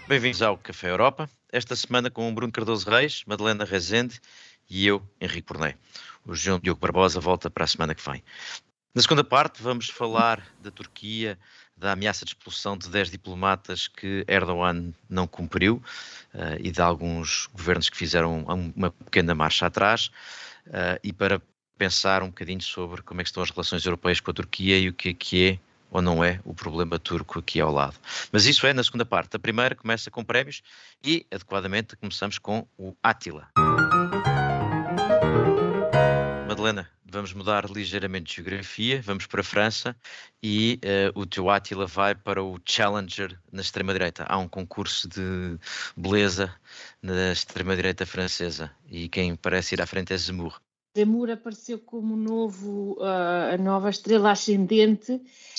Bem-vindos ao Café Europa, esta semana com o Bruno Cardoso Reis, Madalena Rezende e eu, Henrique Porné. O João Diogo Barbosa volta para a semana que vem. Na segunda parte vamos falar da Turquia, da ameaça de expulsão de 10 diplomatas que Erdogan não cumpriu e de alguns governos que fizeram uma pequena marcha atrás e para pensar um bocadinho sobre como é que estão as relações europeias com a Turquia e o que é ou não é o problema turco aqui ao lado. Mas isso é na segunda parte. A primeira começa com prémios e, adequadamente, começamos com o Átila. Madalena, vamos mudar ligeiramente de geografia, vamos para a França e o teu Átila vai para o Challenger na extrema-direita. Há um concurso de beleza na extrema-direita francesa e quem parece ir à frente é Zemmour. Zemmour apareceu como a nova estrela ascendente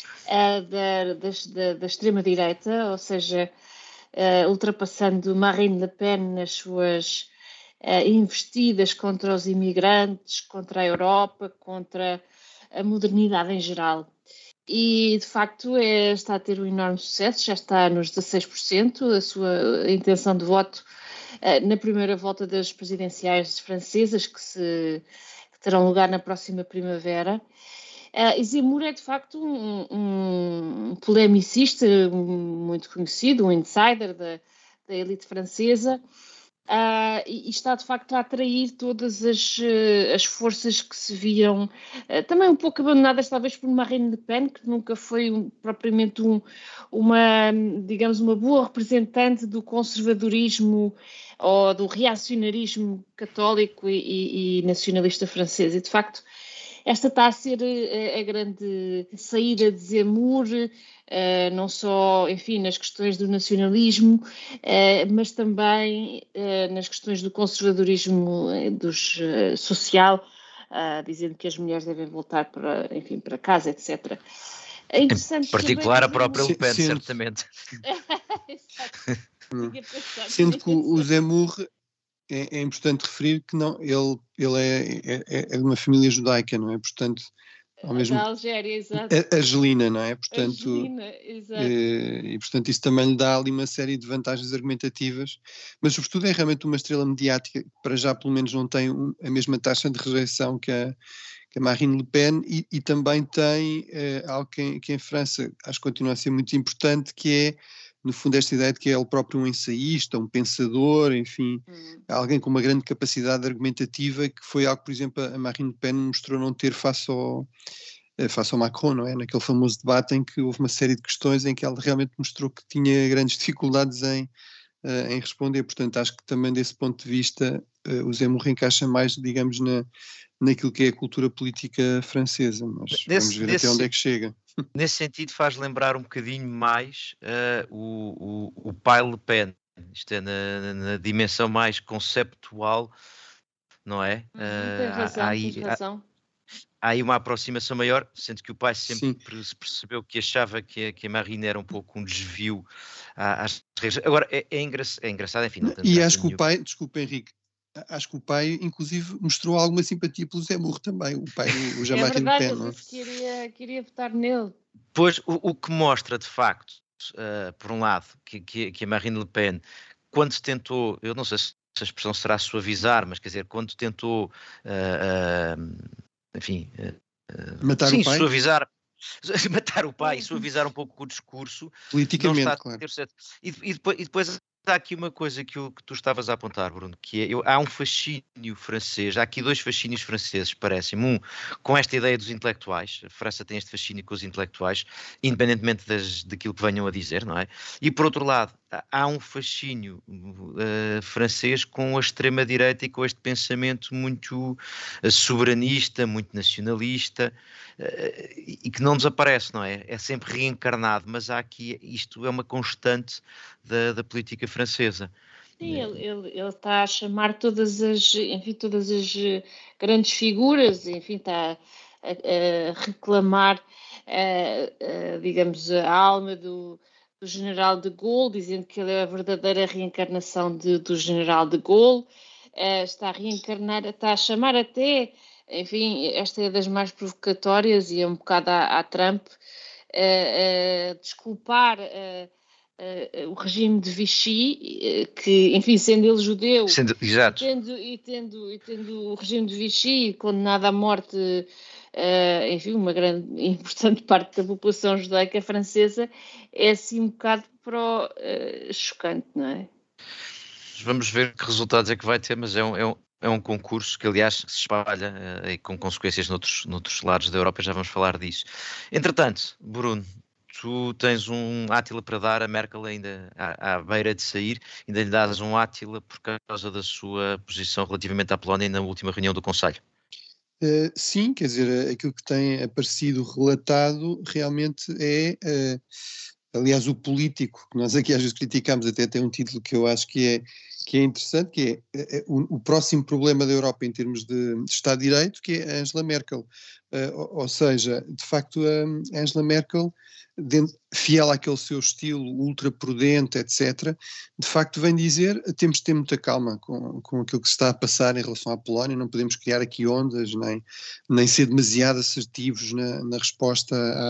da extrema-direita, ou seja, ultrapassando Marine Le Pen nas suas investidas contra os imigrantes, contra a Europa, contra a modernidade em geral. E, de facto, está a ter um enorme sucesso, já está nos 16%, a sua intenção de voto na primeira volta das presidenciais francesas, que terão lugar na próxima primavera. E Zemmour é, de facto, um polemicista muito conhecido, um insider da elite francesa, e está, de facto, a atrair todas as forças que se viam também um pouco abandonadas, talvez, por Marine Le Pen, que nunca foi propriamente uma boa representante do conservadorismo ou do reacionarismo católico e nacionalista francês. E, de facto, esta está a ser a grande saída de Zemmour, não só, enfim, nas questões do nacionalismo, mas também nas questões do conservadorismo social, dizendo que as mulheres devem voltar para casa, etc. É interessante, em particular a própria Le Pen, certamente. Sendo que o Zemmour é importante referir que não, ele é de uma família judaica, não é? Portanto, ao mesmo da Algéria, exato. Argelina, não é? Portanto, Argelina, exato. E portanto isso também lhe dá ali uma série de vantagens argumentativas, mas sobretudo é realmente uma estrela mediática que para já pelo menos não tem a mesma taxa de rejeição que a Marine Le Pen e também tem algo que em França acho que continua a ser muito importante, que é no fundo esta ideia de que é ele próprio um ensaísta, um pensador, enfim, alguém com uma grande capacidade argumentativa, que foi algo que, por exemplo, a Marine Le Pen mostrou não ter face ao Macron, não é? Naquele famoso debate em que houve uma série de questões em que ela realmente mostrou que tinha grandes dificuldades em responder. Portanto, acho que também desse ponto de vista o Zemmour encaixa mais, digamos, naquilo que é a cultura política francesa, mas vamos ver até onde é que chega. Nesse sentido faz lembrar um bocadinho mais o pai Le Pen, isto é na dimensão mais conceptual, não é? Tem razão. Há aí uma aproximação maior, sendo que o pai sempre se percebeu que achava que a Marine era um pouco um desvio às regras. Agora, é engraçado, enfim. Não e acho que o pai, desculpa Henrique, acho que o pai, inclusive, mostrou alguma simpatia pelo Zemmour também, o pai do Jean-Marie Le Pen. É verdade, ele disse que queria votar nele. Pois, o que mostra, de facto, por um lado, que a Marine Le Pen, quando se tentou, eu não sei se a expressão será suavizar, mas quer dizer, quando tentou, enfim, matar o pai? Matar o pai e suavizar um pouco o discurso, politicamente, não está claro. a ter certo. E depois há aqui uma coisa que tu estavas a apontar, Bruno, que há um fascínio francês, há aqui dois fascínios franceses, parece-me. Um, com esta ideia dos intelectuais, a França tem este fascínio com os intelectuais, independentemente daquilo que venham a dizer, não é? E por outro lado, há um fascínio francês com a extrema-direita e com este pensamento muito soberanista, muito nacionalista, e que não desaparece, não é? É sempre reencarnado, mas há aqui, isto é uma constante da política francesa. Sim, ele está a chamar todas as grandes figuras, enfim, está a reclamar, digamos, a alma do general de Gaulle, dizendo que ele é a verdadeira reencarnação do general de Gaulle, está a reencarnar, está a chamar até, enfim, esta é das mais provocatórias e é um bocado à Trump, desculpar o regime de Vichy, que, enfim, sendo ele judeu, exato. E tendo o regime de Vichy condenado à morte, enfim, uma grande e importante parte da população judaica francesa, é assim um bocado chocante, não é? Vamos ver que resultados é que vai ter, mas é um concurso que, aliás, se espalha e com consequências noutros lados da Europa, já vamos falar disso. Entretanto, Bruno, tu tens um Átila para dar a Merkel ainda à beira de sair, ainda lhe dás um Átila por causa da sua posição relativamente à Polónia na última reunião do Conselho. Sim, quer dizer, aquilo que tem aparecido relatado realmente é, aliás, o político, que nós aqui às vezes criticamos, até tem um título que eu acho que é interessante, que é o próximo problema da Europa em termos de Estado de Direito, que é a Angela Merkel. Ou seja, de facto, a Angela Merkel, fiel àquele seu estilo ultra prudente, etc., de facto vem dizer, temos de ter muita calma com aquilo que se está a passar em relação à Polónia, não podemos criar aqui ondas, nem ser demasiado assertivos na resposta,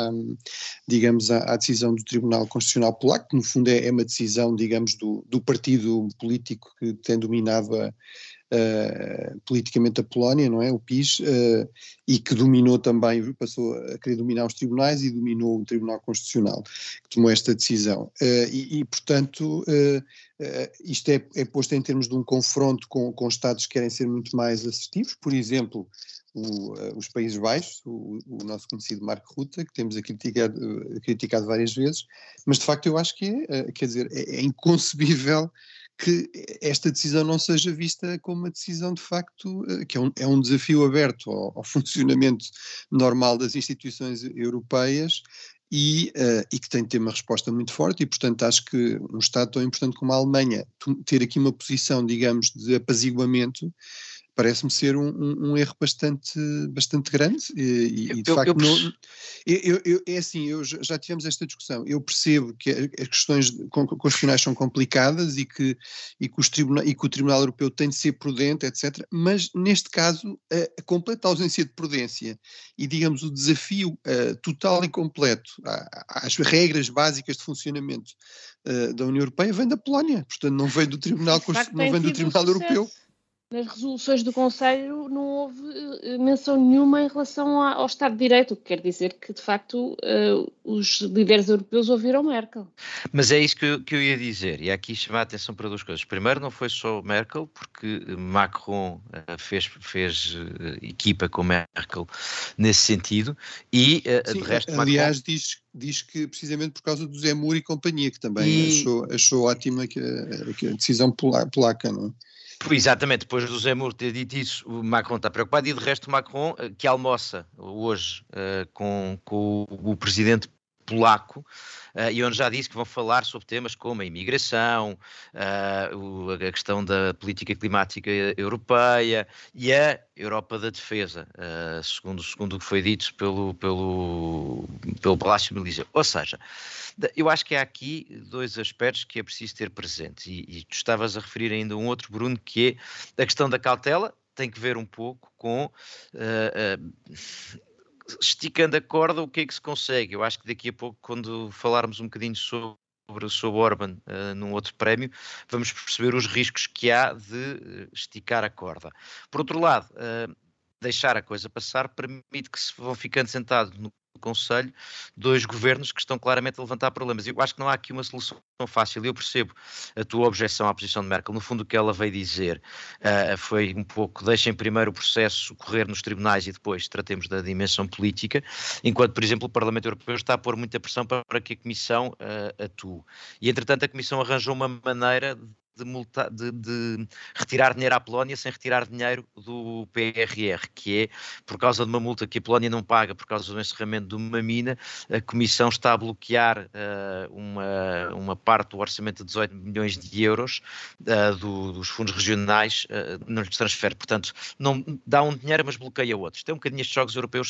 digamos, à decisão do Tribunal Constitucional Polaco, que no fundo é uma decisão, digamos, do partido político que tem dominado politicamente a Polónia, não é? O PiS, e que dominou também, passou a querer dominar os tribunais e dominou o Tribunal Constitucional, que tomou esta decisão. Portanto, isto é posto em termos de um confronto com Estados que querem ser muito mais assertivos, por exemplo, os Países Baixos, o nosso conhecido Mark Rutte, que temos criticado várias vezes, mas de facto eu acho que quer dizer, é inconcebível que esta decisão não seja vista como uma decisão de facto, que é um desafio aberto ao funcionamento normal das instituições europeias e que tem de ter uma resposta muito forte e, portanto, acho que um Estado tão importante como a Alemanha ter aqui uma posição, digamos, de apaziguamento, parece-me ser um erro bastante grande e de facto é assim, já tivemos esta discussão, eu percebo que as questões constitucionais são complicadas e que o Tribunal Europeu tem de ser prudente, etc., mas neste caso a completa ausência de prudência e, digamos, o desafio total e completo às regras básicas de funcionamento da União Europeia vem da Polónia, portanto não vem do Tribunal Europeu. Nas resoluções do Conselho não houve menção nenhuma em relação ao Estado de Direito, o que quer dizer que, de facto, os líderes europeus ouviram Merkel. Mas é isso que eu ia dizer, e aqui chamar a atenção para duas coisas. Primeiro, não foi só Merkel, porque Macron fez equipa com Merkel nesse sentido, e sim, de resto aliás, Macron... diz que precisamente por causa do Zé Moura e companhia, que também achou ótima a decisão polaca, não é? Exatamente, depois do Zé Moura ter dito isso, o Macron está preocupado e de resto o Macron, que almoça hoje com o presidente polaco, e onde já disse que vão falar sobre temas como a imigração, a questão da política climática europeia e a Europa da Defesa, segundo o que foi dito pelo Palácio do Eliseu. Ou seja, eu acho que há aqui dois aspectos que é preciso ter presentes, e tu estavas a referir ainda um outro, Bruno, que é a questão da cautela, tem que ver um pouco com... esticando a corda, o que é que se consegue? Eu acho que daqui a pouco, quando falarmos um bocadinho sobre Orban num outro prémio, vamos perceber os riscos que há de esticar a corda. Por outro lado, deixar a coisa passar permite que se vão ficando sentados no Conselho dois governos que estão claramente a levantar problemas. Eu acho que não há aqui uma solução fácil. Eu percebo a tua objeção à posição de Merkel. No fundo, o que ela veio dizer foi um pouco: deixem primeiro o processo correr nos tribunais e depois tratemos da dimensão política, enquanto, por exemplo, o Parlamento Europeu está a pôr muita pressão para que a Comissão atue. E, entretanto, a Comissão arranjou uma maneira de retirar dinheiro à Polónia sem retirar dinheiro do PRR, que é, por causa de uma multa que a Polónia não paga por causa do encerramento de uma mina, a Comissão está a bloquear uma parte do orçamento de 18 milhões de euros dos fundos regionais, não lhes transfere. Portanto, não dá um dinheiro, mas bloqueia outros. Tem um bocadinho estes jogos europeus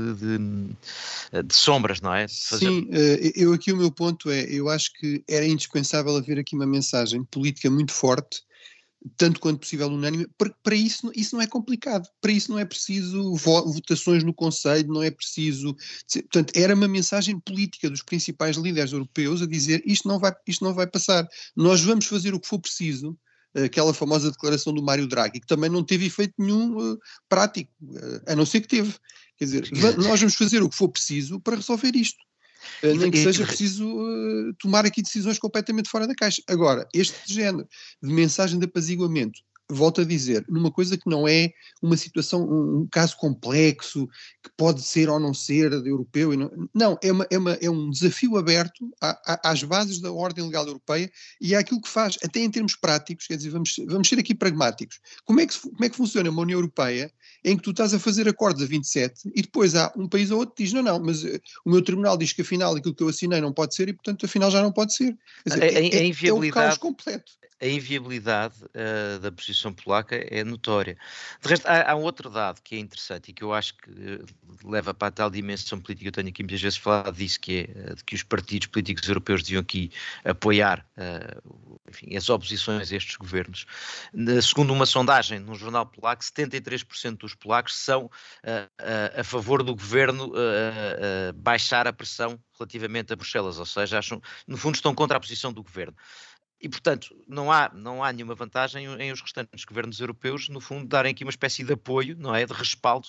de sombras, não é? Sim, aqui o meu ponto eu acho que era indispensável haver aqui uma mensagem política muito forte tanto quanto possível unânime. Para isso não é complicado, para isso não é preciso votações no Conselho, não é preciso... Portanto, era uma mensagem política dos principais líderes europeus a dizer isto não vai passar, nós vamos fazer o que for preciso, aquela famosa declaração do Mário Draghi, que também não teve efeito nenhum prático, a não ser que teve. Quer dizer, nós vamos fazer o que for preciso para resolver isto. Nem que seja preciso tomar aqui decisões completamente fora da caixa. Agora, este género de mensagem de apaziguamento, volto a dizer, numa coisa que não é uma situação, um caso complexo, que pode ser ou não ser europeu, não, é um desafio aberto às bases da ordem legal europeia e àquilo que faz, até em termos práticos, quer dizer, vamos ser aqui pragmáticos. Como é que funciona uma União Europeia em que tu estás a fazer acordos a 27 e depois há um país ou outro que diz, não, mas o meu tribunal diz que afinal aquilo que eu assinei não pode ser e portanto afinal já não pode ser. Quer dizer, é o caos completo. A inviabilidade da posição polaca é notória. De resto, há um outro dado que é interessante e que eu acho que leva para a tal dimensão política, eu tenho aqui muitas vezes falado disso, que é de que os partidos políticos europeus deviam aqui apoiar enfim, as oposições a estes governos. Segundo uma sondagem num jornal polaco, 73% dos polacos são a favor do governo baixar a pressão relativamente a Bruxelas, ou seja, acham, no fundo estão contra a posição do governo. E, portanto, não há nenhuma vantagem em os restantes governos europeus, no fundo, darem aqui uma espécie de apoio, não é, de respaldo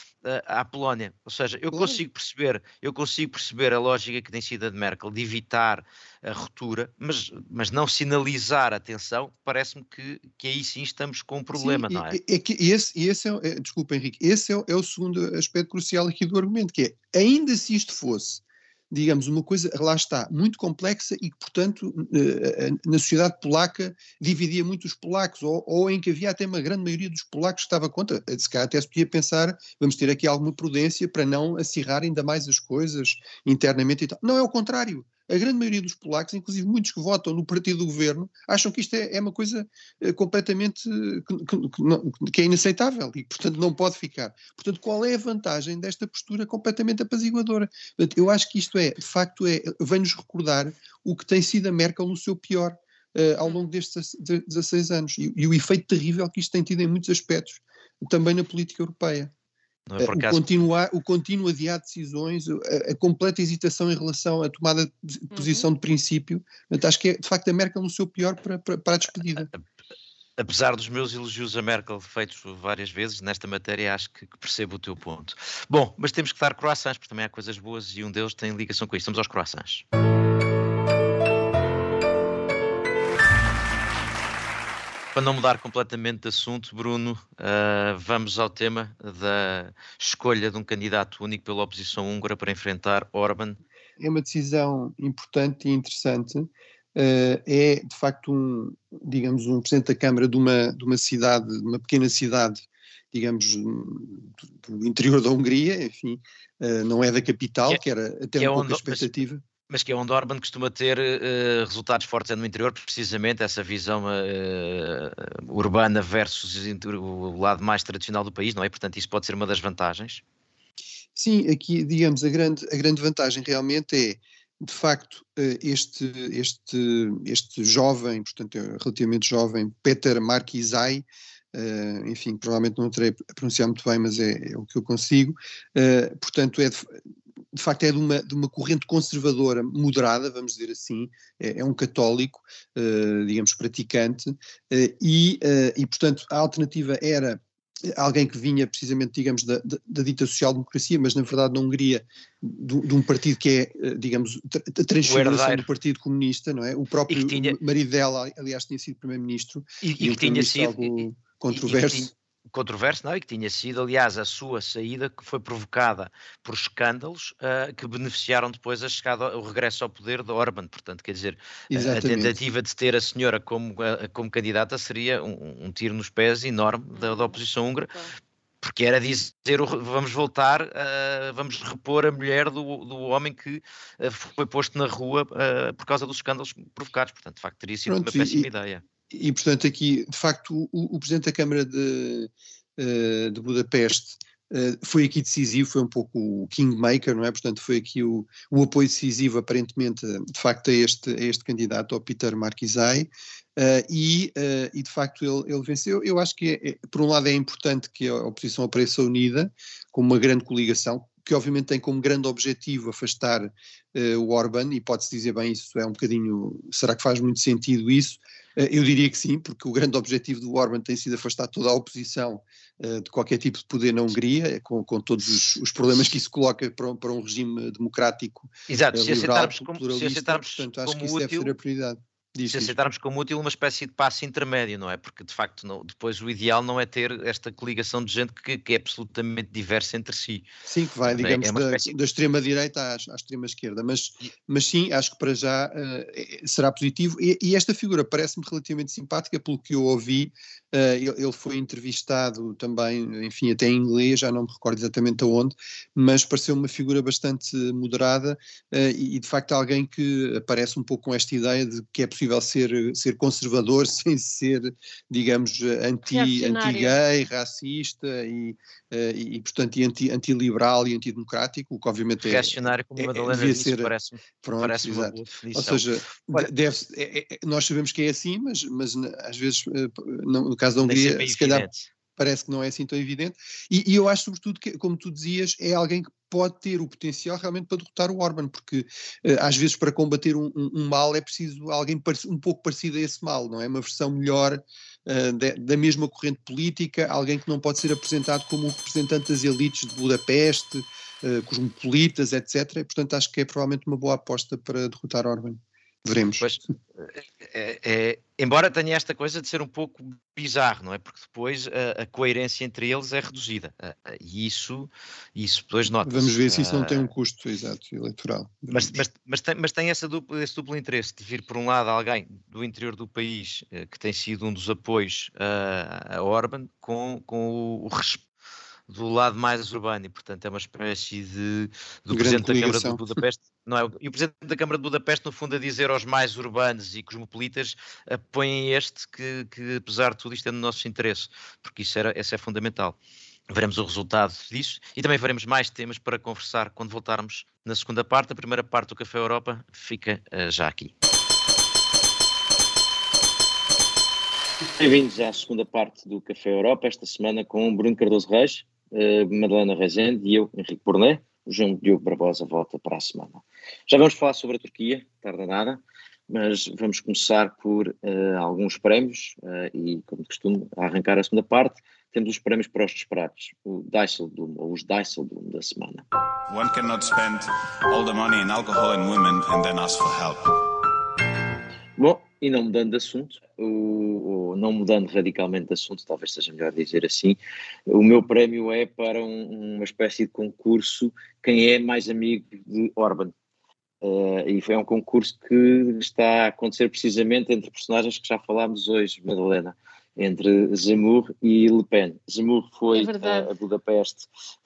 à Polónia. Ou seja, eu consigo perceber a lógica que tem sido a de Merkel de evitar a ruptura, mas não sinalizar a tensão, parece-me que aí sim estamos com um problema, sim, não é? Desculpa, Henrique, esse é o segundo aspecto crucial aqui do argumento, que é, ainda se isto fosse, digamos, uma coisa, lá está, muito complexa e que, portanto, na sociedade polaca dividia muito os polacos, ou em que havia até uma grande maioria dos polacos que estava contra. Se calhar até se podia pensar, vamos ter aqui alguma prudência para não acirrar ainda mais as coisas internamente e tal. Não, é o contrário. A grande maioria dos polacos, inclusive muitos que votam no partido do governo, acham que isto é uma coisa completamente que é inaceitável e, portanto, não pode ficar. Portanto, qual é a vantagem desta postura completamente apaziguadora? Portanto, eu acho que isto de facto, vem-nos recordar o que tem sido a Merkel no seu pior ao longo destes 16 anos e o efeito terrível que isto tem tido em muitos aspectos, também na política europeia. Não é por acaso... O contínuo adiar decisões, a completa hesitação em relação à tomada de posição de princípio. Portanto, acho que é, de facto, a Merkel no seu pior para a despedida. Apesar dos meus elogios a Merkel feitos várias vezes, nesta matéria acho que percebo o teu ponto. Bom, mas temos que dar croissants, porque também há coisas boas e um deles tem ligação com isto. Vamos aos croissants. Para não mudar completamente de assunto, Bruno, vamos ao tema da escolha de um candidato único pela oposição húngara para enfrentar Orbán. É uma decisão importante e interessante. É, de facto, um Presidente da Câmara de uma cidade, de uma pequena cidade, digamos, do interior da Hungria, enfim, não é da capital, que era até um pouco a expectativa. Mas que é onde Orbán costuma ter resultados fortes no interior, precisamente essa visão urbana versus o lado mais tradicional do país, não é? Portanto, isso pode ser uma das vantagens. Sim, aqui, digamos, a grande vantagem realmente é, de facto, este jovem, portanto, relativamente jovem, Péter Márki-Zay, enfim, provavelmente não terei a pronunciar muito bem, mas é o que eu consigo, portanto, de facto é de uma corrente conservadora moderada, vamos dizer assim, é um católico, digamos, praticante, e, portanto, a alternativa era alguém que vinha precisamente, digamos, da dita social-democracia, mas na verdade na Hungria de um partido que é, digamos, a transfiguração do Partido Comunista, não é? O próprio marido dela, aliás, tinha sido primeiro-ministro, e que tinha sido algo controverso. Controverso, não, e que tinha sido, aliás, a sua saída que foi provocada por escândalos que beneficiaram depois a chegada, o regresso ao poder de Orbán. Portanto, quer dizer, a tentativa de ter a senhora como candidata seria um tiro nos pés enorme da oposição húngara, porque era dizer, vamos voltar, vamos repor a mulher do homem que foi posto na rua por causa dos escândalos provocados. Portanto, de facto, teria sido uma péssima ideia. E, portanto, aqui, de facto, o Presidente da Câmara de Budapeste foi aqui decisivo, foi um pouco o kingmaker, não é? Portanto, foi aqui o apoio decisivo, aparentemente, de facto, a este candidato, ao Peter Markizai, e de facto ele venceu. Eu acho que, por um lado, é importante que a oposição apareça unida, com uma grande coligação, que obviamente tem como grande objetivo afastar o Orbán, e pode-se dizer bem, isso é um bocadinho, será que faz muito sentido isso? Eu diria que sim, porque o grande objetivo do Orbán tem sido afastar toda a oposição de qualquer tipo de poder na Hungria, com todos os problemas que isso coloca para um regime democrático, Exato, liberal, pluralista, portanto acho que isso deve ser a prioridade. Se aceitarmos como útil uma espécie de passo intermédio, não é? Porque de facto depois o ideal não é ter esta coligação de gente que é absolutamente diversa entre si. Sim, que vai, digamos, da extrema-direita à extrema-esquerda, mas sim, acho que para já será positivo, e esta figura parece-me relativamente simpática, pelo que eu ouvi. Ele foi entrevistado também, enfim, até em inglês, já não me recordo exatamente aonde, mas pareceu uma figura bastante moderada, e de facto alguém que aparece um pouco com esta ideia de que é possível ser conservador sem ser, digamos, anti-gay, racista e portanto, anti-liberal e antidemocrático, o que obviamente reacionário, como a Madalena devia disse, ser, parece uma boa definição. Ou seja, nós sabemos que é assim, mas às vezes, no caso da Hungria, se calhar parece que não é assim tão evidente, e eu acho sobretudo que, como tu dizias, é alguém que pode ter o potencial realmente para derrotar o Orbán, porque às vezes para combater um mal é preciso alguém um pouco parecido a esse mal, não é? Uma versão melhor da mesma corrente política, alguém que não pode ser apresentado como o representante das elites de Budapeste, cosmopolitas, etc. E, portanto, acho que é provavelmente uma boa aposta para derrotar Orbán. Veremos. Pois, embora tenha esta coisa de ser um pouco bizarro, não é? Porque depois a coerência entre eles é reduzida. E isso depois nota-se. Vamos ver se isso não tem um custo exato eleitoral. Mas tem esse duplo interesse de vir, por um lado, alguém do interior do país que tem sido um dos apoios a Orbán, com o respeito do lado mais urbano, e portanto é uma espécie do Presidente da Câmara de Budapeste, não é? E o Presidente da Câmara de Budapeste, no fundo, a dizer aos mais urbanos e cosmopolitas, apoiem este que apesar de tudo isto é no nosso interesse, porque isso é fundamental. Veremos o resultado disso e também veremos mais temas para conversar quando voltarmos na segunda parte. A primeira parte do Café Europa fica já aqui. Bem-vindos à segunda parte do Café Europa, esta semana com Bruno Cardoso Reis, Madalena Rezende e eu, Henrique Porné. O João Diogo Barbosa volta para a semana. Já vamos falar sobre a Turquia, tarda nada, mas vamos começar por alguns prémios e, como de costume, a arrancar a segunda parte, temos os prémios para os disparados, o Dijsselbloem, ou os Dijsselbloem da semana. One cannot spend all the money in alcohol and women and then ask for help. Bom, e não mudando de assunto, ou não mudando radicalmente de assunto, talvez seja melhor dizer assim, o meu prémio é para uma espécie de concurso quem é mais amigo de Orbán. E é um concurso que está a acontecer precisamente entre personagens que já falámos hoje, Madalena, entre Zemmour e Le Pen. Zemmour foi a Budapeste,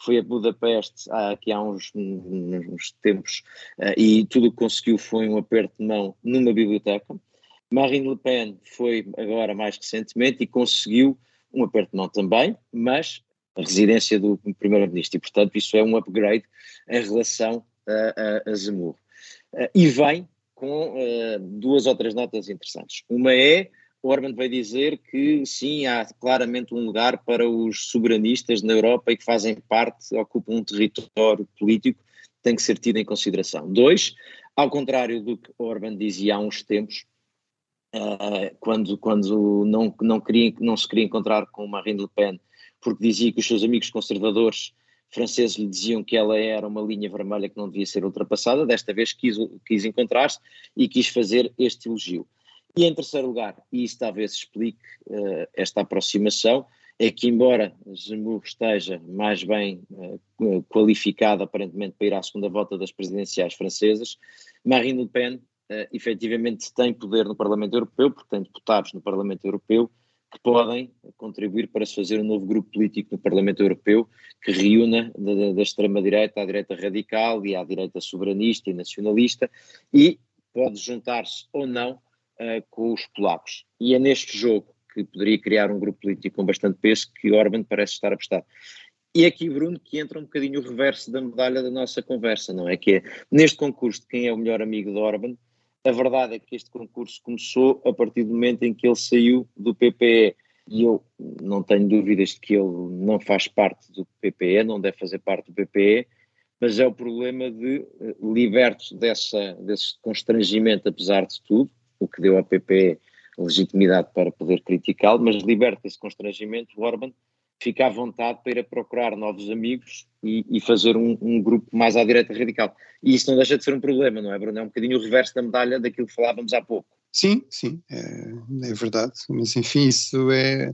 aqui há uns tempos, e tudo o que conseguiu foi um aperto de mão numa biblioteca. Marine Le Pen foi agora mais recentemente e conseguiu um aperto de mão também, mas a residência do primeiro-ministro, e portanto isso é um upgrade em relação a Zemmour. E vem com duas ou três notas interessantes. Uma é, Orbán vai dizer que sim, há claramente um lugar para os soberanistas na Europa e que fazem parte, ocupam um território político, tem que ser tido em consideração. Dois, ao contrário do que Orbán dizia há uns tempos, quando não se queria encontrar com Marine Le Pen, porque dizia que os seus amigos conservadores franceses lhe diziam que ela era uma linha vermelha que não devia ser ultrapassada, desta vez quis encontrar-se e quis fazer este elogio. E em terceiro lugar, e isso talvez explique esta aproximação, é que embora Zemmour esteja mais bem qualificado aparentemente para ir à segunda volta das presidenciais francesas, Marine Le Pen efetivamente tem poder no Parlamento Europeu, porque tem deputados no Parlamento Europeu que podem contribuir para se fazer um novo grupo político no Parlamento Europeu que reúna da extrema-direita à direita radical e à direita soberanista e nacionalista e pode juntar-se ou não com os polacos. E é neste jogo que poderia criar um grupo político com bastante peso que Orbán parece estar apostado. E aqui, Bruno, que entra um bocadinho o reverso da medalha da nossa conversa, não é? Que é, neste concurso de quem é o melhor amigo de Orbán, a verdade é que este concurso começou a partir do momento em que ele saiu do PPE. E eu não tenho dúvidas de que ele não faz parte do PPE, não deve fazer parte do PPE, mas é o problema de, libertos desse constrangimento, apesar de tudo, o que deu ao PPE legitimidade para poder criticá-lo, mas liberto desse constrangimento, o Orbán fica à vontade para ir a procurar novos amigos e fazer um grupo mais à direita radical. E isso não deixa de ser um problema, não é, Bruno? É um bocadinho o reverso da medalha daquilo que falávamos há pouco. Sim, é verdade, mas enfim, isso é,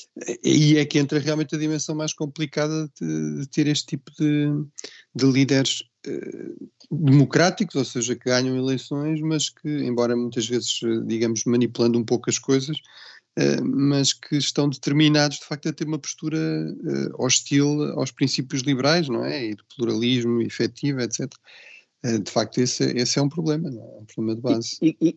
e é que entra realmente a dimensão mais complicada de ter este tipo de líderes democráticos, ou seja, que ganham eleições, mas que, embora muitas vezes, digamos, manipulando um pouco as coisas, mas que estão determinados de facto a ter uma postura hostil aos princípios liberais, não é? E do pluralismo efetivo, etc. De facto esse é um problema, não é? Um problema de base.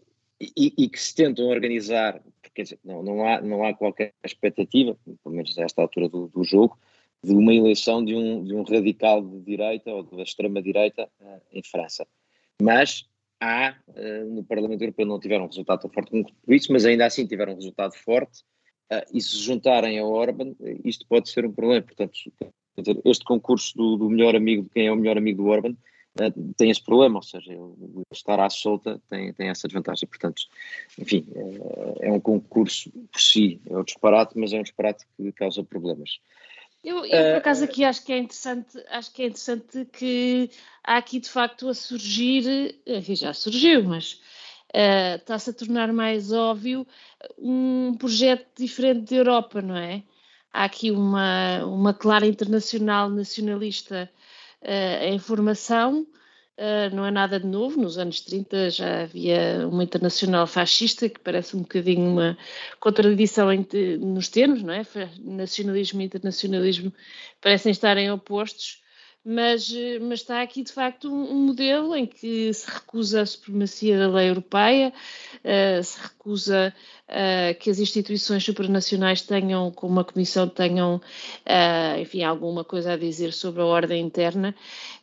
E que se tentam organizar, porque quer dizer, não há qualquer expectativa, pelo menos a esta altura do jogo, de uma eleição de um radical de direita ou da extrema-direita em França. Mas há, no Parlamento Europeu não tiveram um resultado tão forte como isso, mas ainda assim tiveram um resultado forte, e se juntarem a Orbán, isto pode ser um problema. Portanto, quer dizer, este concurso do melhor amigo, de quem é o melhor amigo do Orbán, tem esse problema, ou seja, ele estar à solta tem essa desvantagem. Portanto, enfim, é um concurso por si, é um disparate, mas é um disparate que causa problemas. Eu por acaso aqui acho que é interessante que há aqui de facto a surgir, enfim, já surgiu, mas está-se a tornar mais óbvio um projeto diferente de Europa, não é? Há aqui uma clara internacional nacionalista em formação, não é nada de novo. Nos anos 30 já havia uma internacional fascista, que parece um bocadinho uma contradição nos termos, não é? Nacionalismo e internacionalismo parecem estarem opostos, mas está aqui de facto um modelo em que se recusa a supremacia da lei europeia, se recusa que as instituições supranacionais tenham, como a Comissão, tenham, enfim, alguma coisa a dizer sobre a ordem interna,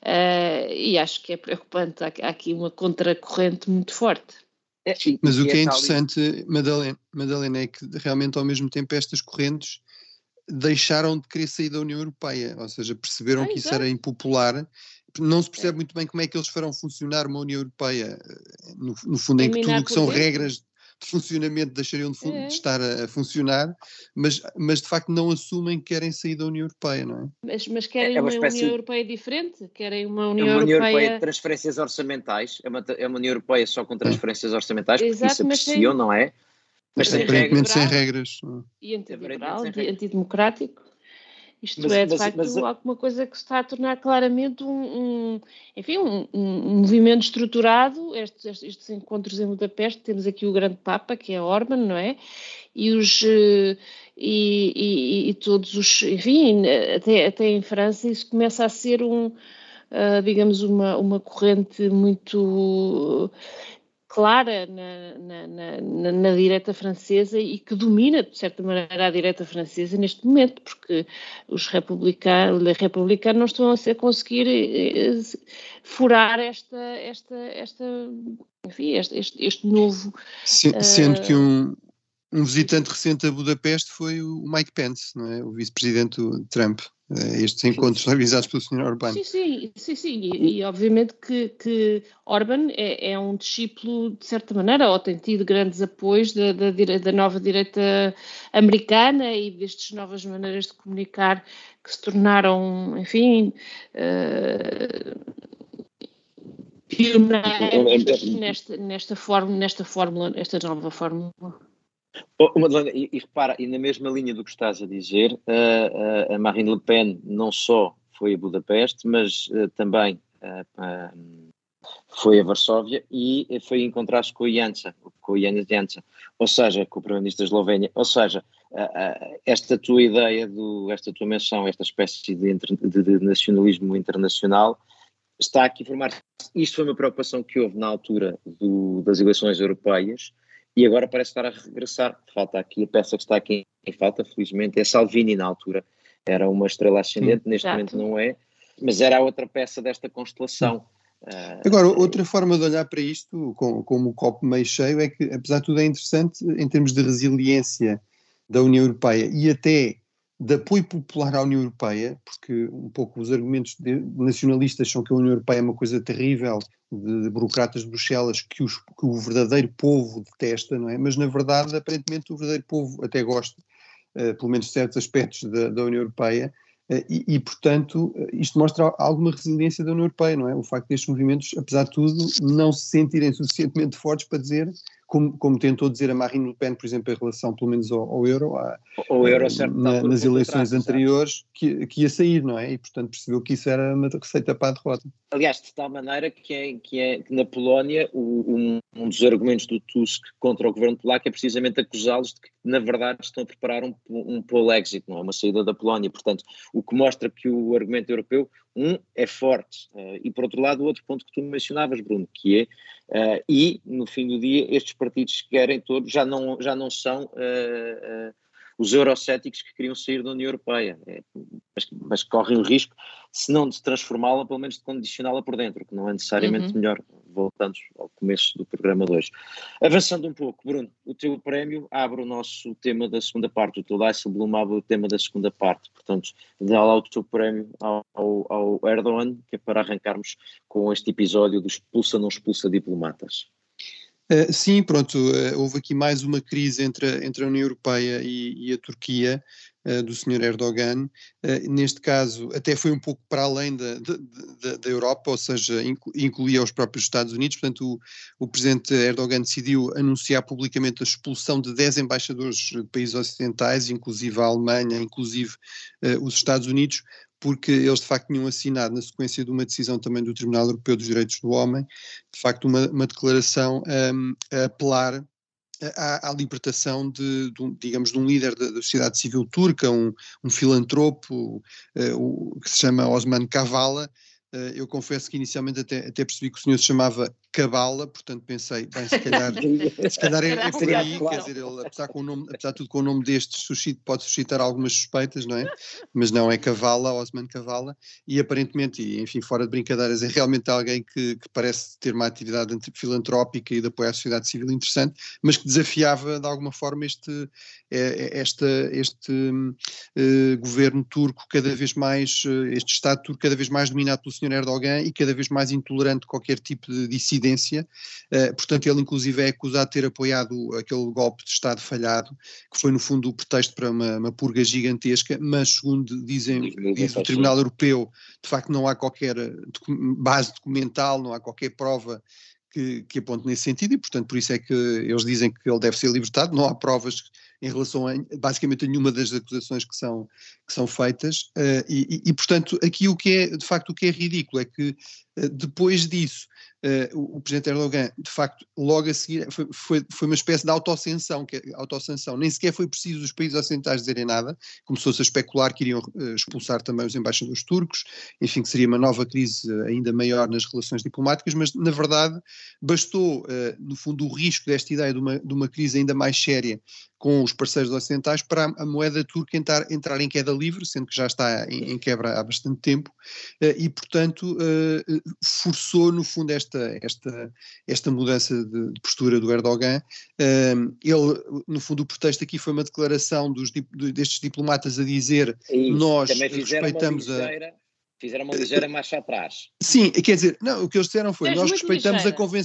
e acho que é preocupante. Há aqui uma contracorrente muito forte. Mas o que é interessante, Madalena, é que realmente ao mesmo tempo estas correntes deixaram de querer sair da União Europeia, ou seja, perceberam que isso era impopular. Não se percebe muito bem como é que eles farão funcionar uma União Europeia, no fundo, em que tudo o que são regras de funcionamento deixariam de estar a funcionar, mas de facto não assumem que querem sair da União Europeia, não é? Mas querem uma União Europeia diferente? Querem uma União Europeia de transferências orçamentais? É uma União Europeia só com transferências orçamentais, porque isso apreciam, não é? Mas aparentemente sem regras. E antiliberal, antidemocrático. Isto de facto, alguma coisa que se está a tornar claramente um movimento estruturado. Estes encontros em Budapeste, temos aqui o grande Papa, que é Orbán, não é? E todos os, enfim, até em França isso começa a ser digamos, uma corrente muito clara na direita francesa e que domina, de certa maneira, a direita francesa neste momento, porque os republicanos não estão a conseguir furar este novo... Sendo que um visitante recente a Budapeste foi o Mike Pence, não é? O vice-presidente do Trump. Estes encontros organizados pelo Sr. Orbán. Sim. E obviamente que Orbán é um discípulo, de certa maneira, ou tem tido grandes apoios da nova direita americana e destas novas maneiras de comunicar que se tornaram, enfim, pioneiros nesta nova fórmula. Madalena, e repara, e na mesma linha do que estás a dizer, a Marine Le Pen não só foi a Budapeste, mas também foi a Varsóvia e foi encontrar-se com o Janez Janša, ou seja, com o primeiro-ministro da Eslovénia. Ou seja, esta tua ideia, esta tua menção, esta espécie de nacionalismo internacional está aqui a formar. Isto foi uma preocupação que houve na altura das eleições europeias, e agora parece estar a regressar. Falta aqui, a peça que está aqui em falta, felizmente, é Salvini na altura. era uma estrela ascendente, neste Exato. momento não é, mas era a outra peça desta constelação. Agora, outra forma de olhar para isto, como o copo meio cheio, é que, apesar de tudo, é interessante em termos de resiliência da União Europeia e até de apoio popular à União Europeia, porque um pouco os argumentos nacionalistas são que a União Europeia é uma coisa terrível, de burocratas de Bruxelas que o verdadeiro povo detesta, não é? Mas, na verdade, aparentemente o verdadeiro povo até gosta, pelo menos de certos aspectos da União Europeia. Portanto, isto mostra alguma resiliência da União Europeia, não é? O facto destes movimentos, apesar de tudo, não se sentirem suficientemente fortes para dizer, como tentou dizer a Marine Le Pen, por exemplo, em relação pelo menos ao euro, nas eleições anteriores, que ia sair, não é? E, portanto, percebeu que isso era uma receita para a derrota. Aliás, de tal maneira que na Polónia um dos argumentos do Tusk contra o governo polaco é precisamente acusá-los de que, na verdade, estão a preparar um pole exit, não é? Uma saída da Polónia. Portanto, o que mostra que o argumento europeu, é forte. E, por outro lado, o outro ponto que tu mencionavas, Bruno, que é, e, no fim do dia, estes partidos que querem todos já não são os eurocéticos que queriam sair da União Europeia, mas correm o risco, se não de se transformá-la, pelo menos de condicioná-la por dentro, que não é necessariamente melhor, voltando ao começo do programa 2. Avançando um pouco, Bruno, o teu prémio abre o nosso tema da segunda parte, o teu Dijsselbloem abre o tema da segunda parte, portanto, dá lá o teu prémio ao Erdogan, que é para arrancarmos com este episódio do expulsa não expulsa diplomatas. Sim, pronto, houve aqui mais uma crise entre a União Europeia e a Turquia, do Sr. Erdogan. Neste caso, até foi um pouco para além da Europa, ou seja, incluía os próprios Estados Unidos. Portanto, o presidente Erdogan decidiu anunciar publicamente a expulsão de 10 embaixadores de países ocidentais, inclusive a Alemanha, inclusive os Estados Unidos, porque eles de facto tinham assinado, na sequência de uma decisão também do Tribunal Europeu dos Direitos do Homem, de facto uma declaração a apelar à libertação de um líder da sociedade civil turca, um filantropo, que se chama Osman Kavala. Eu confesso que inicialmente até percebi que o senhor se chamava Cabala, portanto pensei, bem, se calhar é por aí, quer dizer, ele, apesar de tudo com o nome destes, pode suscitar algumas suspeitas, não é? Mas não, é Kavala, Osman Kavala, e aparentemente, e enfim, fora de brincadeiras, é realmente alguém que parece ter uma atividade filantrópica e de apoio à sociedade civil interessante, mas que desafiava de alguma forma este governo turco cada vez mais, este Estado turco cada vez mais dominado pelo Sr. Erdogan e cada vez mais intolerante de qualquer tipo de dissidência. Portanto, ele inclusive é acusado de ter apoiado aquele golpe de Estado falhado, que foi no fundo o pretexto para uma purga gigantesca, mas segundo diz o Tribunal Europeu, de facto não há qualquer base documental, não há qualquer prova que aponte nesse sentido, e portanto por isso é que eles dizem que ele deve ser libertado. Não há provas em relação basicamente a nenhuma das acusações que são feitas, e portanto aqui o que é ridículo é que depois disso o presidente Erdogan, de facto, logo a seguir foi uma espécie de autossanção, nem sequer foi preciso os países ocidentais dizerem nada, começou-se a especular que iriam expulsar também os embaixadores turcos, enfim, que seria uma nova crise ainda maior nas relações diplomáticas, mas na verdade bastou, no fundo, o risco desta ideia de uma crise ainda mais séria com os parceiros ocidentais para a moeda turca entrar em queda livre, sendo que já está em quebra há bastante tempo, e portanto forçou no fundo esta mudança de postura do Erdogan. Ele, no fundo, o pretexto aqui foi uma declaração destes diplomatas a dizer nós respeitamos Fizeram uma ligeira marcha atrás. Sim, quer dizer, não, o que eles disseram foi, nós respeitamos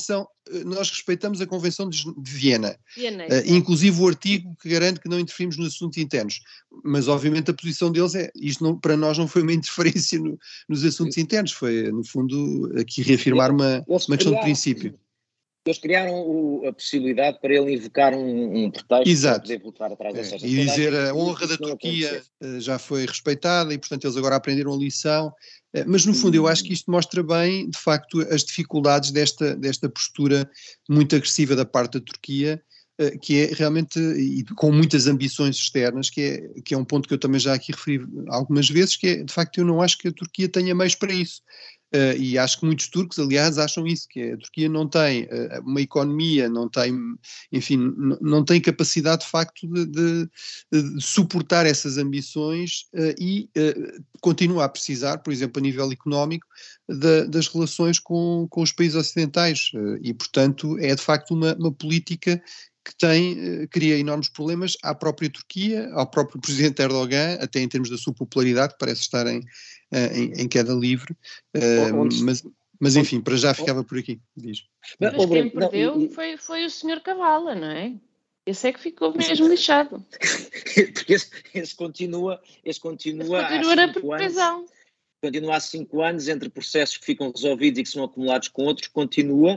a Convenção de Viena, inclusive o artigo que garante que não interferimos nos assuntos internos, mas obviamente a posição deles isto para nós não foi uma interferência nos assuntos internos, foi no fundo aqui reafirmar uma questão de princípio. Eles criaram a possibilidade para ele invocar um pretexto para poder voltar atrás. E dizer a honra da Turquia já foi respeitada e, portanto, eles agora aprenderam a lição. Mas, no fundo, eu acho que isto mostra bem, de facto, as dificuldades desta postura muito agressiva da parte da Turquia, que é realmente, e com muitas ambições externas, que é um ponto que eu também já aqui referi algumas vezes, que é, de facto, eu não acho que a Turquia tenha meios para isso. e acho que muitos turcos, aliás, acham isso, que a Turquia não tem uma economia, não tem, enfim, não tem capacidade de facto de suportar essas ambições e continua a precisar, por exemplo, a nível económico, das relações com os países ocidentais e, portanto, é de facto uma política que cria enormes problemas à própria Turquia, ao próprio presidente Erdogan, até em termos da sua popularidade, que parece estar em queda livre, mas enfim, para já ficava por aqui, diz. Mas quem perdeu foi o Sr. Cavala, não é? Esse é que ficou mesmo lixado. Porque esse continua na prisão. Continua há 5 anos, entre processos que ficam resolvidos e que são acumulados com outros, continua,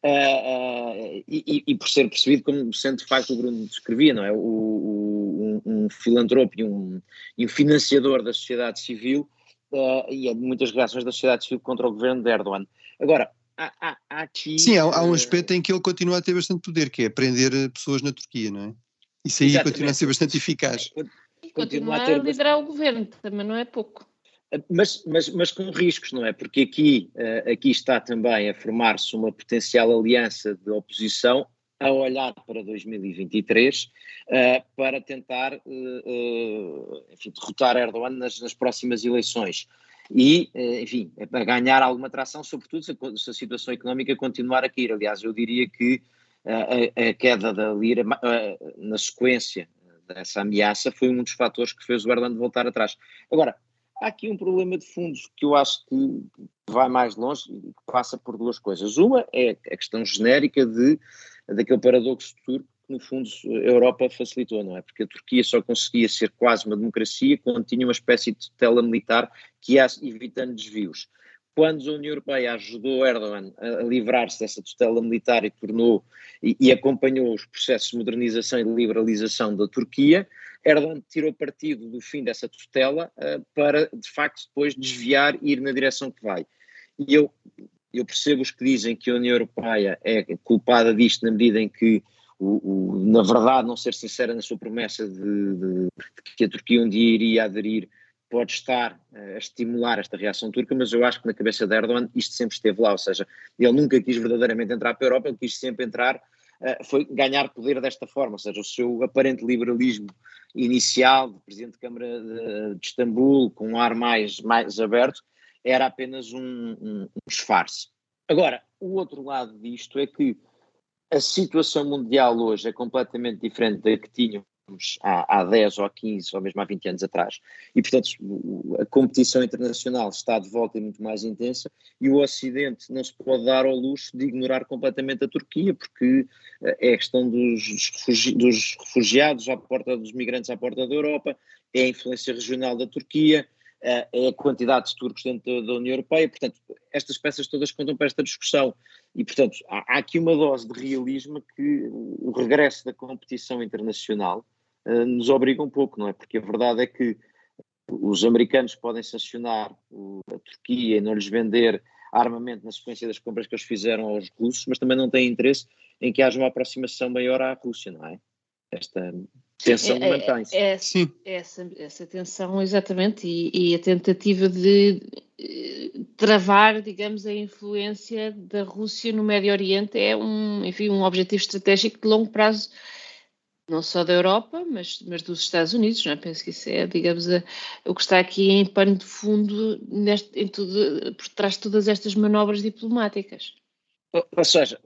e por ser percebido como sendo de facto o Bruno descrevia, não é? Um filantropo e um financiador da sociedade civil, e de muitas reações da sociedade civil contra o governo de Erdogan. Agora, há aqui... Sim, há um aspecto em que ele continua a ter bastante poder, que é prender pessoas na Turquia, não é? Isso aí continua a ser bastante eficaz. E continua a liderar o governo, também não é pouco. Mas com riscos, não é? Porque aqui está também a formar-se uma potencial aliança de oposição a olhar para 2023 para tentar enfim, derrotar Erdogan nas próximas eleições. E, enfim, para ganhar alguma tração, sobretudo se a situação económica continuar a cair. Aliás, eu diria que a queda da lira, na sequência dessa ameaça, foi um dos fatores que fez o Erdogan voltar atrás. Agora, há aqui um problema de fundos que eu acho que vai mais longe e que passa por duas coisas. Uma é a questão genérica daquele paradoxo turco que, no fundo, a Europa facilitou, não é? Porque a Turquia só conseguia ser quase uma democracia quando tinha uma espécie de tutela militar que ia evitando desvios. Quando a União Europeia ajudou Erdogan a livrar-se dessa tutela militar e acompanhou os processos de modernização e de liberalização da Turquia, Erdogan tirou partido do fim dessa tutela para, de facto, depois desviar e ir na direção que vai. E eu percebo os que dizem que a União Europeia é culpada disto na medida em que, na verdade, não ser sincera na sua promessa de que a Turquia um dia iria aderir, pode estar a estimular esta reação turca, mas eu acho que na cabeça de Erdogan isto sempre esteve lá, ou seja, ele nunca quis verdadeiramente entrar para a Europa, ele quis sempre entrar, foi ganhar poder desta forma, ou seja, o seu aparente liberalismo inicial de Presidente de Câmara de Istambul, com um ar mais aberto, era apenas um disfarce. Agora, o outro lado disto é que a situação mundial hoje é completamente diferente da que tínhamos há 10 ou 15 ou mesmo há 20 anos atrás e, portanto, a competição internacional está de volta e muito mais intensa e o Ocidente não se pode dar ao luxo de ignorar completamente a Turquia, porque é a questão dos refugiados à porta, dos migrantes à porta da Europa, é a influência regional da Turquia, é a quantidade de turcos dentro da União Europeia, portanto, estas peças todas contam para esta discussão e, portanto, há aqui uma dose de realismo que o regresso da competição internacional nos obriga um pouco, não é? Porque a verdade é que os americanos podem sancionar a Turquia e não lhes vender armamento na sequência das compras que eles fizeram aos russos, mas também não têm interesse em que haja uma aproximação maior à Rússia, não é? Esta tensão mantém-se. Essa tensão, exatamente, e a tentativa de travar, digamos, a influência da Rússia no Médio Oriente é um objetivo estratégico de longo prazo, não só da Europa, mas dos Estados Unidos, não é? Penso que isso é, digamos, o que está aqui em pano de fundo por trás de todas estas manobras diplomáticas. Ou seja,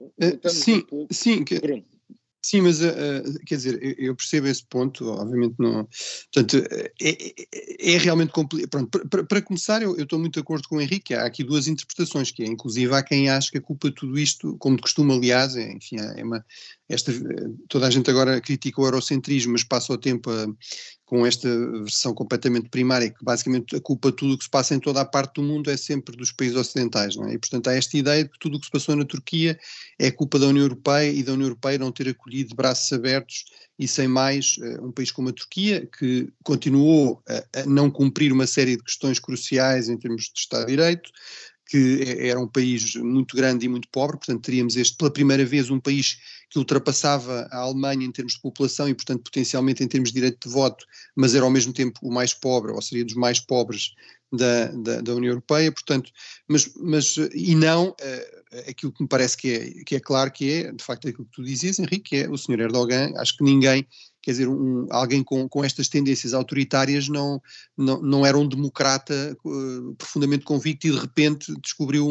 Sim, mas quer dizer, eu percebo esse ponto, obviamente não. Portanto, é realmente complicado. Para começar, eu estou muito de acordo com o Henrique. Há aqui duas interpretações, que é, inclusive, há quem ache que a culpa de tudo isto, como de costume, aliás, enfim, toda a gente agora critica o eurocentrismo, mas passa o tempo com esta versão completamente primária, que basicamente a culpa de tudo o que se passa em toda a parte do mundo é sempre dos países ocidentais, não é? E, portanto, há esta ideia de que tudo o que se passou na Turquia é culpa da União Europeia e da União Europeia não ter acolhido de braços abertos e sem mais um país como a Turquia, que continuou a não cumprir uma série de questões cruciais em termos de Estado de Direito, que era um país muito grande e muito pobre, portanto teríamos pela primeira vez um país que ultrapassava a Alemanha em termos de população e, portanto, potencialmente em termos de direito de voto, mas era ao mesmo tempo o mais pobre, ou seria dos mais pobres da União Europeia, portanto, mas e não aquilo que me parece que é claro que é, de facto, aquilo que tu dizias, Henrique, que é o Sr. Erdogan. Acho que ninguém, quer dizer, alguém com estas tendências autoritárias não era um democrata profundamente convicto e de repente descobriu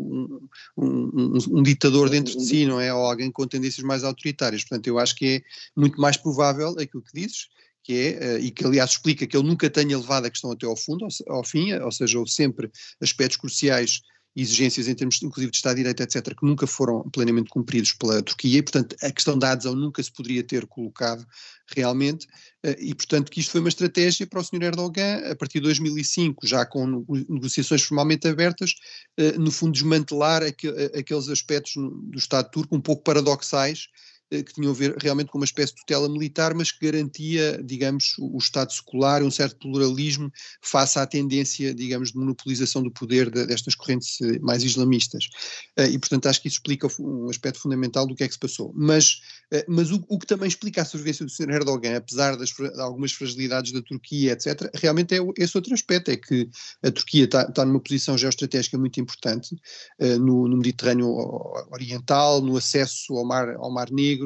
um ditador dentro de si, não é? Ou alguém com tendências mais autoritárias. Portanto, eu acho que é muito mais provável aquilo que dizes, que é, e que aliás explica que ele nunca tenha levado a questão até ao fundo, ao fim, ou seja, houve sempre aspectos cruciais, exigências em termos inclusive de Estado de Direito, etc., que nunca foram plenamente cumpridos pela Turquia, e portanto a questão da adesão nunca se poderia ter colocado realmente, e portanto que isto foi uma estratégia para o Sr. Erdogan, a partir de 2005, já com negociações formalmente abertas, no fundo desmantelar aqueles aspectos do Estado turco um pouco paradoxais, que tinham a ver realmente com uma espécie de tutela militar, mas que garantia, digamos, o Estado secular e um certo pluralismo face à tendência, digamos, de monopolização do poder destas correntes mais islamistas. E, portanto, acho que isso explica um aspecto fundamental do que é que se passou. Mas o que também explica a sobrevivência do Sr. Erdogan, apesar de algumas fragilidades da Turquia, etc., realmente é esse outro aspecto, é que a Turquia está numa posição geoestratégica muito importante no Mediterrâneo Oriental, no acesso ao Mar Negro,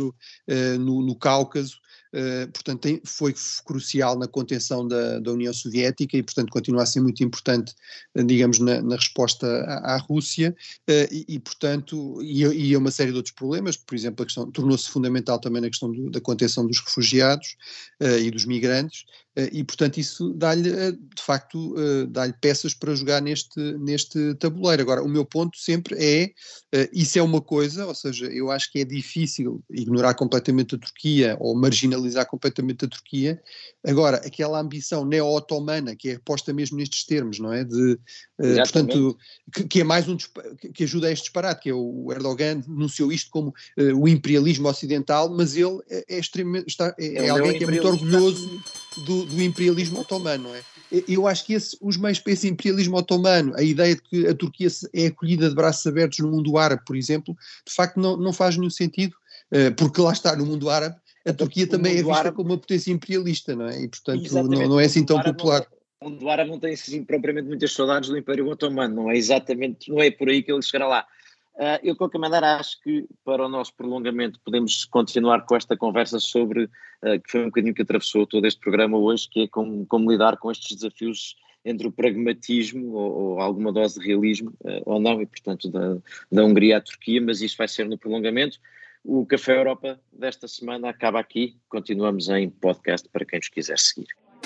no Cáucaso, portanto foi crucial na contenção da União Soviética e portanto continua a ser muito importante, digamos, na resposta à Rússia, portanto, e uma série de outros problemas, por exemplo, a questão tornou-se fundamental também na questão da contenção dos refugiados e dos migrantes, e portanto isso dá-lhe, de facto, dá-lhe peças para jogar neste tabuleiro. Agora, o meu ponto sempre é, isso é uma coisa, ou seja, eu acho que é difícil ignorar completamente a Turquia ou marginalizar completamente a Turquia. Agora, aquela ambição neo-otomana que é posta mesmo nestes termos, não é? Portanto, que é mais que ajuda a este disparate, que é o Erdogan denunciou isto como o imperialismo ocidental, mas ele é extremamente, é alguém que é muito orgulhoso do imperialismo otomano, não é? Eu acho que os meios para esse imperialismo otomano, a ideia de que a Turquia é acolhida de braços abertos no mundo árabe, por exemplo, de facto não faz nenhum sentido, porque lá está, no mundo árabe, a Turquia também é vista como uma potência imperialista, não é? E portanto não é assim tão popular. O mundo árabe não tem assim, propriamente muitas saudades do Império Otomano, não é exatamente, não é por aí que ele chegará lá. Eu, de qualquer maneira, acho que para o nosso prolongamento podemos continuar com esta conversa sobre, que foi um bocadinho que atravessou todo este programa hoje, que é como lidar com estes desafios entre o pragmatismo ou alguma dose de realismo, ou não, e portanto da Hungria à Turquia, mas isso vai ser no prolongamento. O Café Europa desta semana acaba aqui, continuamos em podcast para quem nos quiser seguir.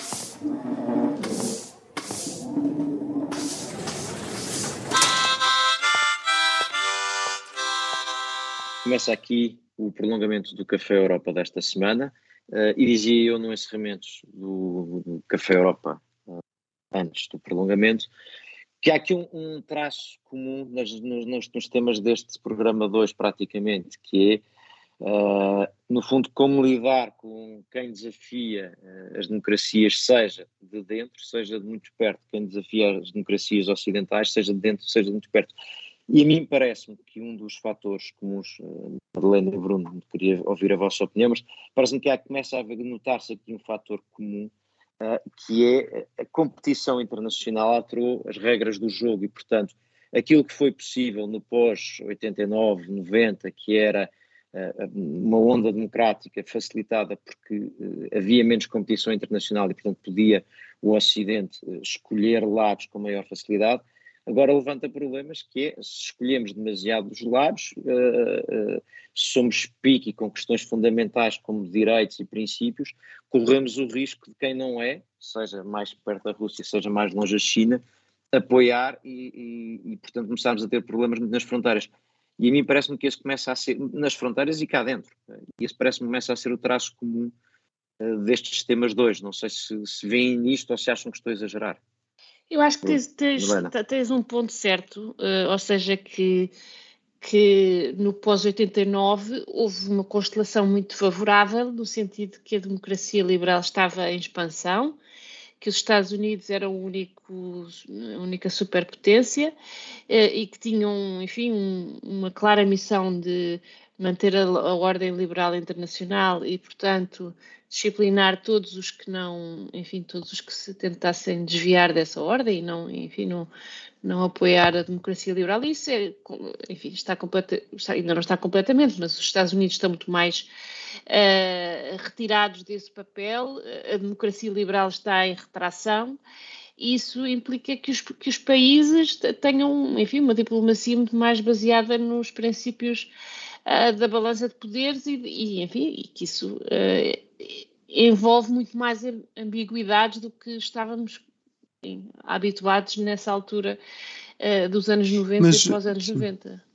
Começa aqui o prolongamento do Café Europa desta semana, e dizia eu no encerramento do Café Europa, antes do prolongamento, que há aqui um traço comum nos temas deste programa 2 praticamente, que é, no fundo, como lidar com quem desafia as democracias, seja de dentro, seja de muito perto, quem desafia as democracias ocidentais, seja de dentro, seja de muito perto. E a mim parece-me que um dos fatores comuns, Madalena e Bruno, queria ouvir a vossa opinião, mas parece-me que começa a notar-se aqui um fator comum, que é a competição internacional alterou as regras do jogo e, portanto, aquilo que foi possível no pós-89, 90, que era uma onda democrática facilitada porque havia menos competição internacional e, portanto, podia o Ocidente escolher lados com maior facilidade. Agora levanta problemas que é, se escolhemos demasiado os lados, se somos picky com questões fundamentais como direitos e princípios, corremos o risco de quem não é, seja mais perto da Rússia, seja mais longe da China, apoiar e portanto começarmos a ter problemas nas fronteiras. E a mim parece-me que esse começa a ser, nas fronteiras e cá dentro, e esse parece-me começa a ser o traço comum destes sistemas dois. Não sei se veem nisto ou se acham que estou a exagerar. Eu acho que tens um ponto certo, ou seja, que no pós-89 houve uma constelação muito favorável, no sentido que a democracia liberal estava em expansão, que os Estados Unidos eram a única superpotência e que tinham, enfim, uma clara missão de manter a ordem liberal internacional e, portanto, disciplinar todos os que não, enfim, todos os que se tentassem desviar dessa ordem e não, enfim, não apoiar a democracia liberal. Isso é, enfim, ainda não está completamente, mas os Estados Unidos estão muito mais retirados desse papel, a democracia liberal está em retração. Isso implica que os países tenham, enfim, uma diplomacia muito mais baseada nos princípios da balança de poderes enfim, e que isso envolve muito mais ambiguidades do que estávamos habituados nessa altura dos anos 90 e pós-anos 90.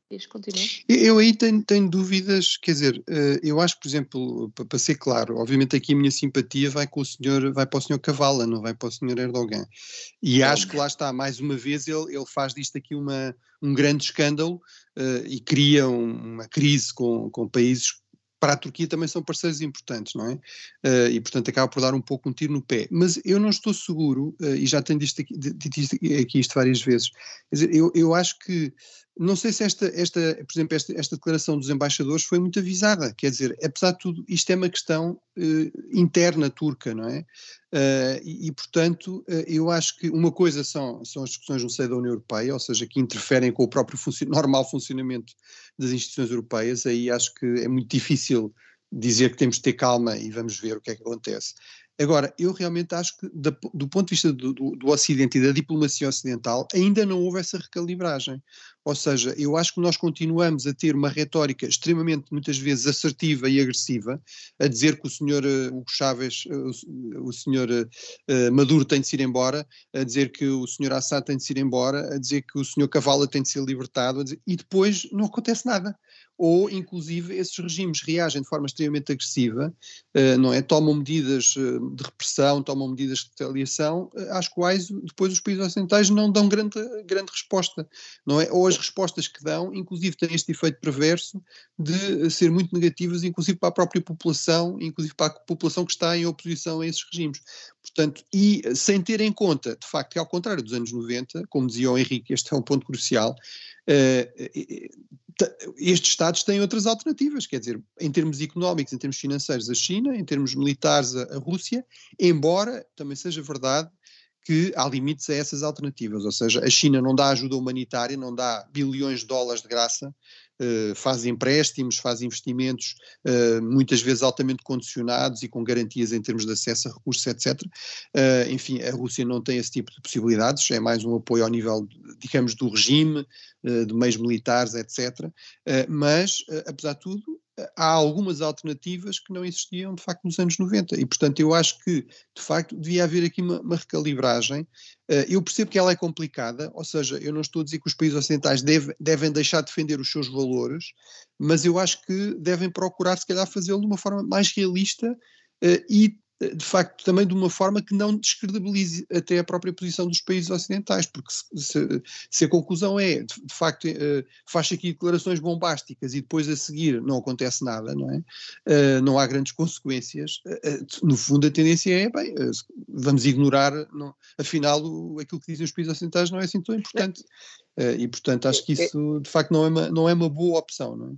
Eu aí tenho dúvidas, quer dizer, eu acho, por exemplo, para ser claro, obviamente aqui a minha simpatia vai para o senhor Kavala, não vai para o senhor Erdogan. E acho que lá está, mais uma vez, ele faz disto aqui um grande escândalo e cria uma crise com países. Para a Turquia também são parceiros importantes, não é? E, portanto, acaba por dar um pouco um tiro no pé. Mas eu não estou seguro, e já tenho dito aqui isto várias vezes, quer dizer, eu acho que, não sei se por exemplo, esta declaração dos embaixadores foi muito avisada, quer dizer, apesar de tudo, isto é uma questão interna turca, não é? Portanto, eu acho que uma coisa são as discussões no seio da União Europeia, ou seja, que interferem com o próprio normal funcionamento das instituições europeias. Aí acho que é muito difícil dizer que temos de ter calma e vamos ver o que é que acontece. Agora, eu realmente acho que, do ponto de vista do Ocidente e da diplomacia ocidental, ainda não houve essa recalibragem. Ou seja, eu acho que nós continuamos a ter uma retórica extremamente, muitas vezes, assertiva e agressiva, a dizer que o senhor Hugo Chávez, o senhor Maduro tem de se ir embora, a dizer que o senhor Assad tem de se ir embora, a dizer que o senhor Kavala tem de ser libertado, e depois não acontece nada. Ou, inclusive, esses regimes reagem de forma extremamente agressiva, não é? Tomam medidas de repressão, tomam medidas de retaliação, às quais depois os países ocidentais não dão grande resposta, não é? Ou as respostas que dão, inclusive, têm este efeito perverso de ser muito negativas, inclusive para a própria população, inclusive para a população que está em oposição a esses regimes. Portanto, e sem ter em conta, de facto, que ao contrário dos anos 90, como dizia o Henrique, este é um ponto crucial, estes Estados têm outras alternativas, quer dizer, em termos económicos, em termos financeiros, a China, em termos militares, a Rússia, embora também seja verdade que há limites a essas alternativas, ou seja, a China não dá ajuda humanitária, não dá bilhões de dólares de graça, faz empréstimos, faz investimentos muitas vezes altamente condicionados e com garantias em termos de acesso a recursos, etc. Enfim, a Rússia não tem esse tipo de possibilidades, é mais um apoio ao nível, digamos, do regime, de meios militares, etc. Mas, apesar de tudo, há algumas alternativas que não existiam, de facto, nos anos 90. E, portanto, eu acho que, de facto, devia haver aqui uma recalibragem. Eu percebo que ela é complicada, ou seja, eu não estou a dizer que os países ocidentais devem deixar de defender os seus valores, mas eu acho que devem procurar, se calhar, fazê-lo de uma forma mais realista e, de facto, também de uma forma que não descredibilize até a própria posição dos países ocidentais, porque se a conclusão é, de facto, faz aqui declarações bombásticas e depois a seguir não acontece nada, não é? Não há grandes consequências, no fundo a tendência é, bem, vamos ignorar, afinal aquilo que dizem os países ocidentais não é assim tão importante, e portanto acho que isso de facto não é uma boa opção, não é?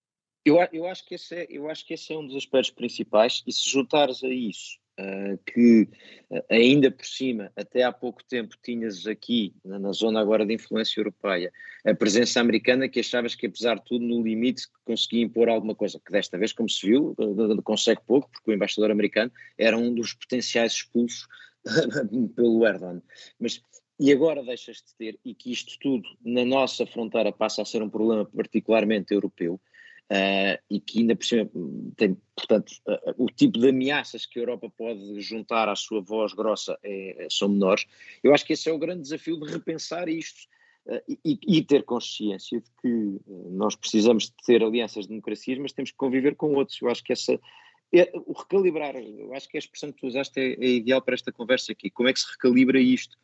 Eu acho que esse é um dos aspectos principais, e se juntares a isso, que ainda por cima, até há pouco tempo tinhas aqui, na zona agora de influência europeia, a presença americana, que achavas que apesar de tudo no limite conseguia impor alguma coisa, que desta vez, como se viu, consegue pouco, porque o embaixador americano era um dos potenciais expulsos pelo Erdogan. E agora deixas de ter, e que isto tudo na nossa fronteira passa a ser um problema particularmente europeu, e que ainda por cima tem, portanto, o tipo de ameaças que a Europa pode juntar à sua voz grossa são menores. Eu acho que esse é o grande desafio de repensar isto e ter consciência de que nós precisamos de ter alianças de democracias, mas temos que conviver com outros. Eu acho que o recalibrar, eu acho que a expressão que tu usaste é ideal para esta conversa aqui. Como é que se recalibra isto?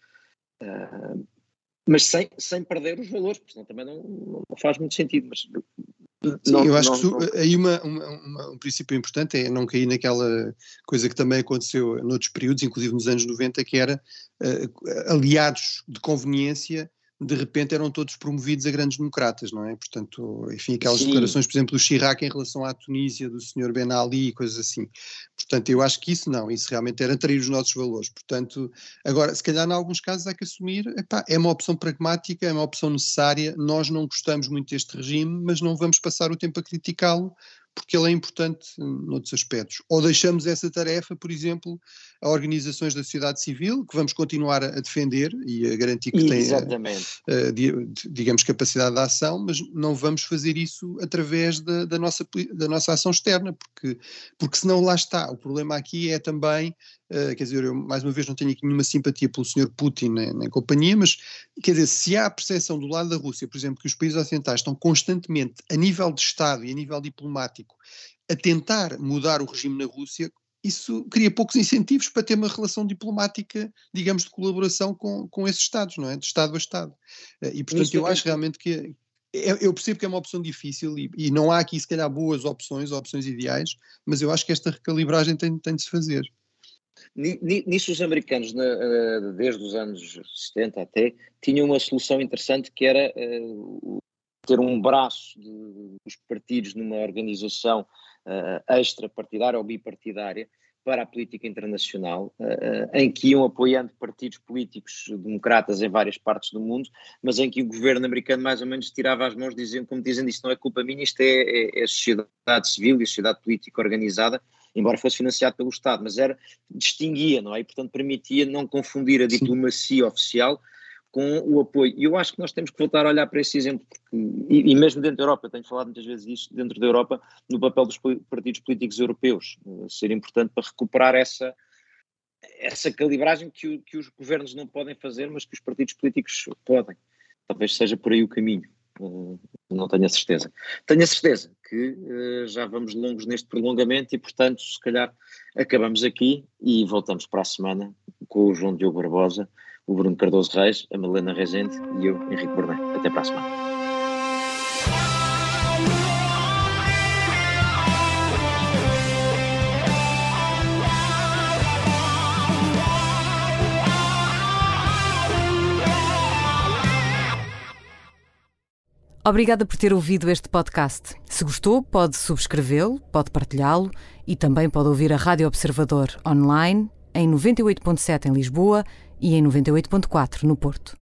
Mas sem perder os valores, porque senão também não faz muito sentido, mas... Sim, eu acho que aí um princípio importante é não cair naquela coisa que também aconteceu noutros períodos, inclusive nos anos 90, que era aliados de conveniência de repente eram todos promovidos a grandes democratas, não é? Portanto, enfim, aquelas Sim. declarações, por exemplo, do Chirac em relação à Tunísia, do Sr. Ben Ali e coisas assim. Portanto, eu acho que isso realmente era trair os nossos valores. Portanto, agora, se calhar, em alguns casos há que assumir, é uma opção pragmática, é uma opção necessária, nós não gostamos muito deste regime, mas não vamos passar o tempo a criticá-lo, porque ele é importante noutros aspectos. Ou deixamos essa tarefa, por exemplo, a organizações da sociedade civil, que vamos continuar a defender e a garantir que têm, digamos, capacidade de ação, mas não vamos fazer isso através da nossa ação externa, porque senão lá está. O problema aqui é também, quer dizer, eu mais uma vez não tenho aqui nenhuma simpatia pelo Sr. Putin nem companhia, mas quer dizer, se há a percepção do lado da Rússia, por exemplo, que os países ocidentais estão constantemente, a nível de Estado e a nível diplomático, a tentar mudar o regime na Rússia, isso cria poucos incentivos para ter uma relação diplomática, digamos, de colaboração com esses Estados, não é? De Estado a Estado. E, portanto, eu acho realmente que eu percebo que é uma opção difícil e não há aqui, se calhar, boas opções ideais, mas eu acho que esta recalibragem tem de se fazer. Nisso os americanos, desde os anos 70 até, tinham uma solução interessante que era ter um braço dos partidos numa organização extra-partidária ou bipartidária para a política internacional, em que iam apoiando partidos políticos democratas em várias partes do mundo, mas em que o governo americano mais ou menos tirava as mãos, dizendo isto não é culpa minha, isto é a sociedade civil e a sociedade política organizada, embora fosse financiado pelo Estado, mas distinguia, não é? E, portanto, permitia não confundir a diplomacia oficial com o apoio. E eu acho que nós temos que voltar a olhar para esse exemplo, e mesmo dentro da Europa, eu tenho falado muitas vezes disso, dentro da Europa, no papel dos partidos políticos europeus, ser importante para recuperar essa calibragem que os governos não podem fazer, mas que os partidos políticos podem. Talvez seja por aí o caminho. Não tenho a certeza. Tenho a certeza que já vamos longos neste prolongamento e, portanto, se calhar acabamos aqui e voltamos para a semana com o João Diogo Barbosa, o Bruno Cardoso Reis, a Madalena Rezende e eu, Henrique Borném. Até para a semana. Obrigada por ter ouvido este podcast. Se gostou, pode subscrevê-lo, pode partilhá-lo e também pode ouvir a Rádio Observador online em 98.7 em Lisboa e em 98.4 no Porto.